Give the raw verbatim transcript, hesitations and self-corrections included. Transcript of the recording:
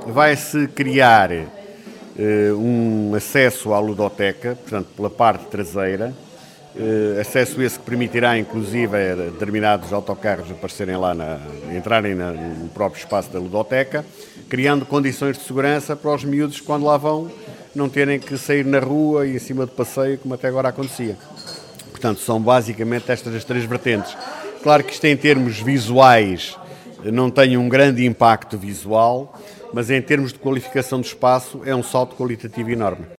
vai-se criar eh, um acesso à ludoteca, portanto, pela parte traseira, eh, acesso esse que permitirá, inclusive, a determinados autocarros aparecerem lá, na, entrarem na, no próprio espaço da ludoteca, criando condições de segurança para os miúdos, quando lá vão, não terem que sair na rua e em cima do passeio, como até agora acontecia. Portanto, são basicamente estas as três vertentes. Claro que isto, em termos visuais, não tem um grande impacto visual, mas em termos de qualificação do espaço é um salto qualitativo enorme.